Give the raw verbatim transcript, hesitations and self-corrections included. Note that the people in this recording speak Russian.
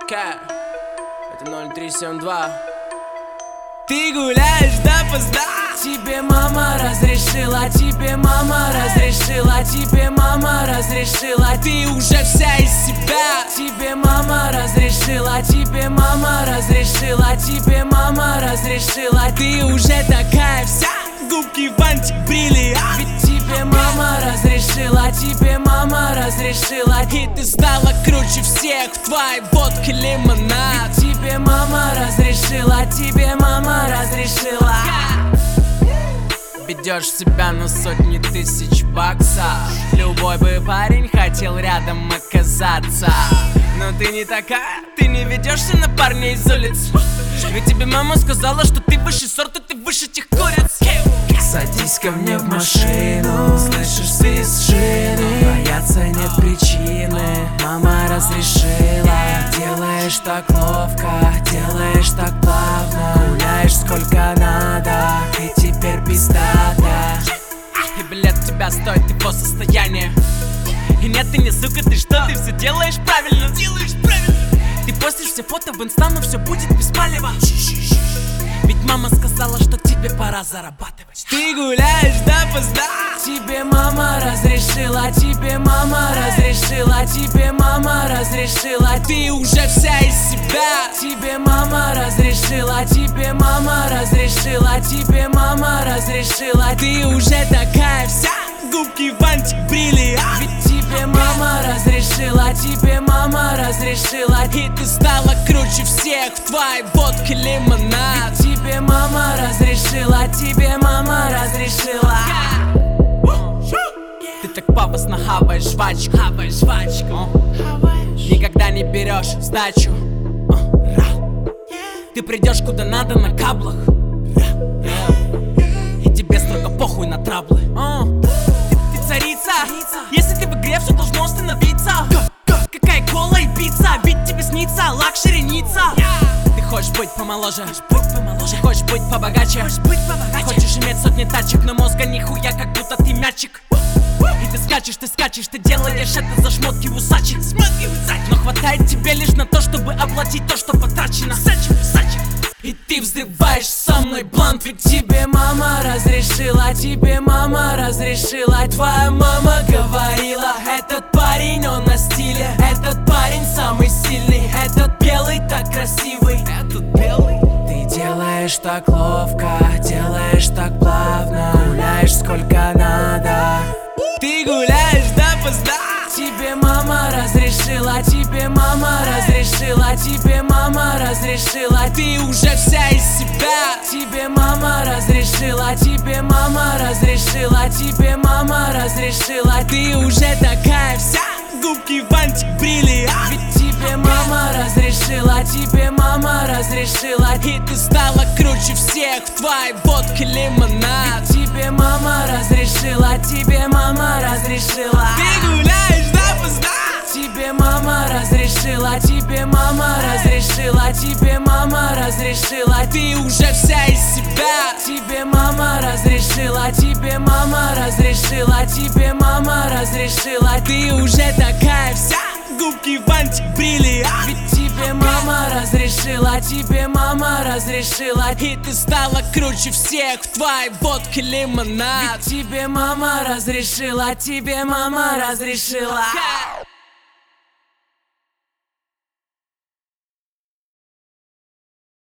К, это ноль три семь два. Ты гуляешь допоздна. Тебе мама разрешила, тебе мама разрешила, тебе мама разрешила. Ты уже вся из себя. Тебе мама разрешила, тебе мама разрешила, тебе мама разрешила. Ты уже такая вся, губки бантик бриллиант. Ведь тебе мама разрешила, тебе мама разрешила. И ты стала круче всех в твоей водке лимонад. Ведь тебе мама разрешила, тебе мама разрешила. Ведешь себя на сотни тысяч баксов. Любой бы парень хотел рядом оказаться. Но ты не такая, ты не ведешься на парней из улиц. Ведь тебе мама сказала, что ты высший сорт, и ты выше тех куриц. Садись ко мне в машину, слышишь свист шины. Бояться нет причины, мама разрешила. Делаешь так ловко, делаешь так плавно. Гуляешь сколько надо, и теперь пиздата. И билет у тебя стоит его состояние. И нет, ты не сука, ты что, ты все делаешь правильно. Делаешь правильно. Ты постишь все фото в инста, но все будет без палева. Ведь мама сказала, что тебе пора зарабатывать. Ты гуляешь допоздна. Тебе мама разрешила, тебе мама разрешила, тебе мама разрешила. Ты уже вся из себя. Тебе мама разрешила, тебе мама разрешила, тебе мама разрешила. Ты уже такая вся, губки бантик бриллиант. Ведь тебе мама разрешила, тебе мама разрешила. И ты стала круче всех в твоей водке лимонад. Ведь тебе мама разрешила, тебе мама разрешила. Ты так пафосно хаваешь жвачку, хаваешь жвачку. Никогда не берешь сдачу. Ты придешь куда надо на каблах. И тебе строго похуй на траблы. Ты, ты царица. Если ты в игре, все должно остановиться. Какая кола и пицца, ведь тебе снится лакшереница. Ты хочешь быть помоложе, хочешь быть побогаче, хочешь иметь сотни тачек, но мозга нихуя, как будто ты мячик. И ты скачешь, ты скачешь, ты делаешь это за шмотки усачек. Но хватает тебе лишь на то, чтобы оплатить то, что потрачено. И ты взрываешь со мной блант. Ведь тебе мама разрешила, тебе мама разрешила. Твоя мама говорила, этот парень, он на стиле. Этот парень самый сильный, этот белый так красивый. Этот белый. Ты делаешь так ловко, делаешь так плавно. Гуляешь сколько надо. Ты гуляешь допоздна. Тебе мама разрешила, тебе мама разрешила, тебе мама разрешила. Ты уже вся из себя. Тебе мама разрешила, тебе мама разрешила, тебе мама разрешила. Ты уже такая вся, губки бантик бриллиант. Ведь тебе мама разрешила, тебе мама разрешила. И ты стала круче всех в твоей водке лимонад. Ведь тебе мама разрешила, тебе мама разрешила. Ты гуляешь допоздна. Тебе мама разрешила, тебе мама разрешила, тебе мама разрешила. Ты уже вся из себя. Тебе мама разрешила, тебе мама разрешила, тебе мама разрешила. Ты уже такая вся, губки бантик бриллиант. Ведь тебе мама разрешила, тебе мама разрешила. И ты стала круче всех в твоей водке лимонад. Ведь тебе мама разрешила, тебе мама разрешила.